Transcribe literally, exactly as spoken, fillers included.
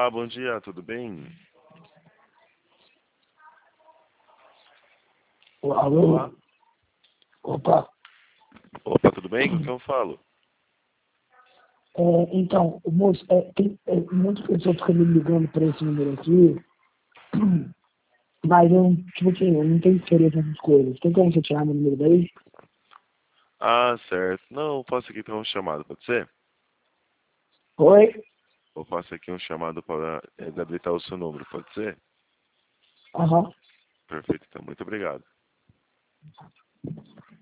Olá, bom dia, tudo bem? Alô? Olá. Opa. Opa, tudo bem? Com quem eu falo? É, então, moço, é, tem é, muitas pessoas ficam me ligando para esse número aqui, mas eu, tipo assim, eu não tenho interesse nessas coisas. Tem como você tirar meu número daí? Ah, certo. Não, eu faço aqui então um chamado, pode ser? Oi? Eu faço aqui um chamado para é, habilitar o seu número, pode ser? Aham. Perfeito, então, muito obrigado.